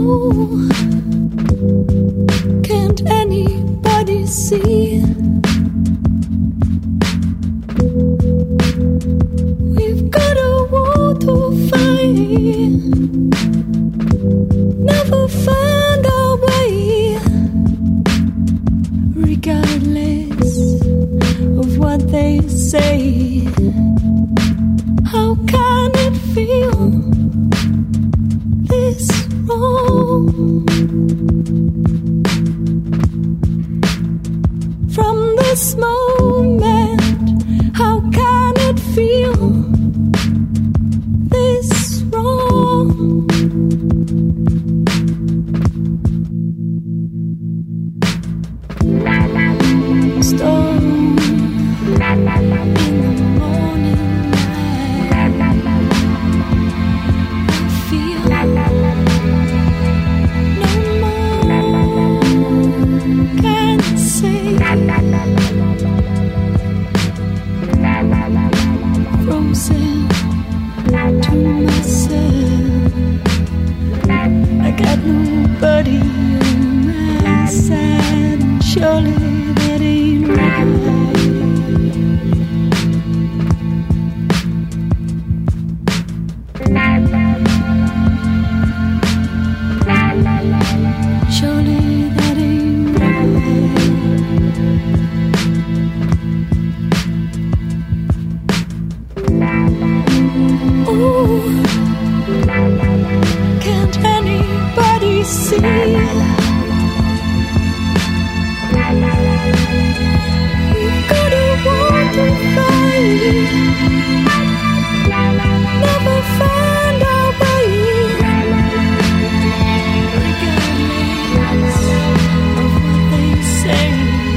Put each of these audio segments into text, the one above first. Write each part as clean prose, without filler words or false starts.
Can't anybody see? We've got a war to fight. Never find our way, regardless of what they say. How can it feel this wrong? From this moment, how can it feel this wrong? Storm in the morning light, I feel no more can say. Frozen to myself, I got nobody on my side, and surely that ain't right. Surely that ain't right. Ooh, can't anybody see? We've got a war to fight. Never find our way, regardless of what they say.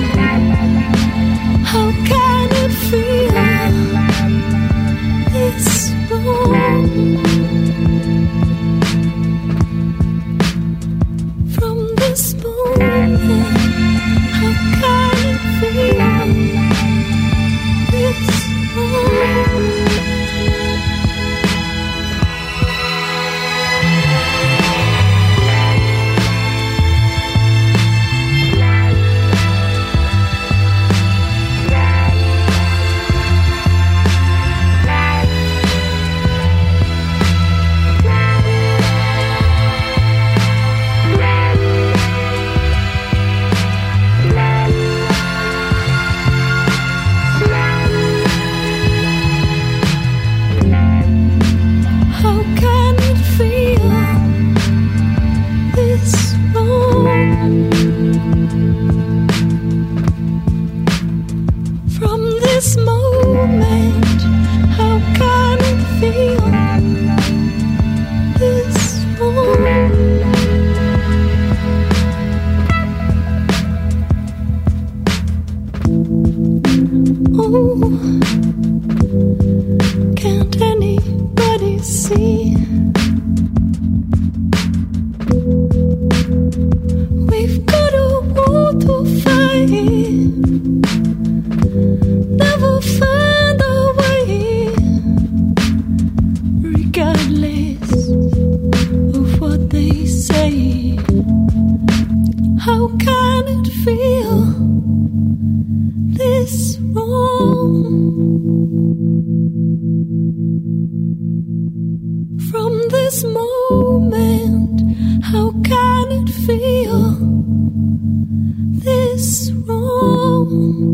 How can it feel this wrong? From this moment, how can it feel this wrong? How can it feel this wrong? From this moment, how can it feel this wrong? Oh, can't anybody see? We've got a war to fight. Never find our way, regardless of what they say. How can it feel this wrong? From this moment, how can it feel this wrong?